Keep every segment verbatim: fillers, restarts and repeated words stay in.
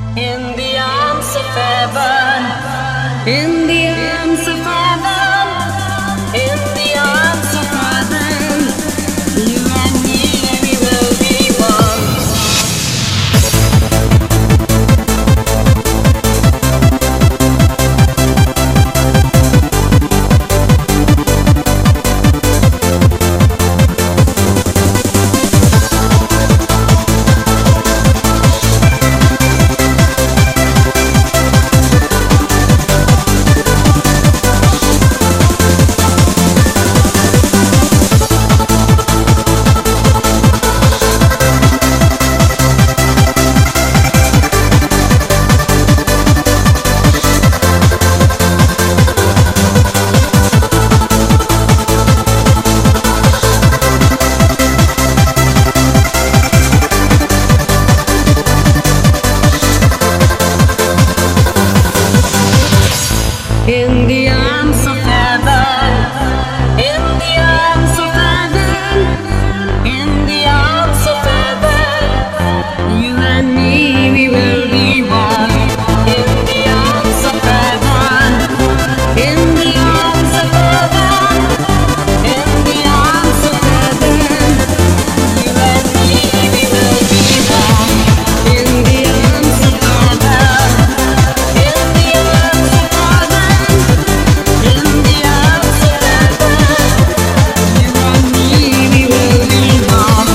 In the arms of heaven, in the arms of heaven, in the arms of heaven, you and me, we will be one. In the arms of heaven, in the arms of heaven, in the arms of heaven, you and me, we will be one. In the arms of heaven, in the arms of heaven, in the arms of heaven, you and me, we will be one. In the arms of heaven, in the arms of heaven. In the arms of heaven, you and me, we will be one.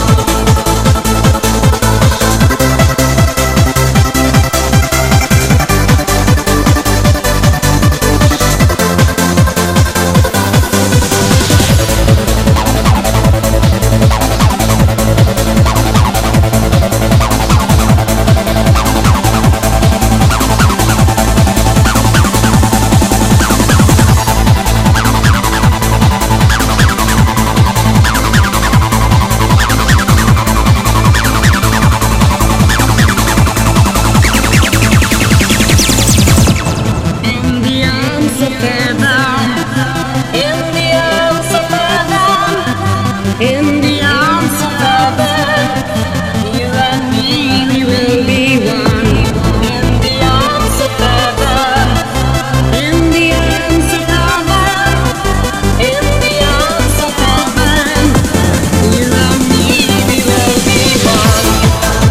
In the arms of heaven, in the arms of heaven, in the arms of heaven, you and me, we will be one. In the arms of heaven, in the arms of heaven, in the arms of heaven, you and me, we will be one.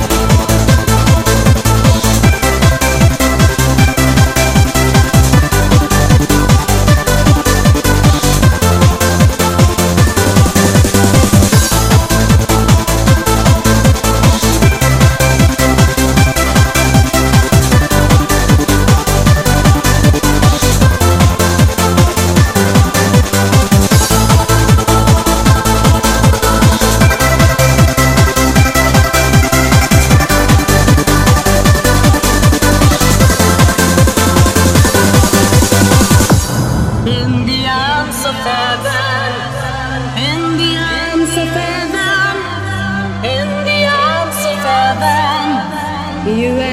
In the arms of heaven, in the arms of heaven, in the arms of heaven, you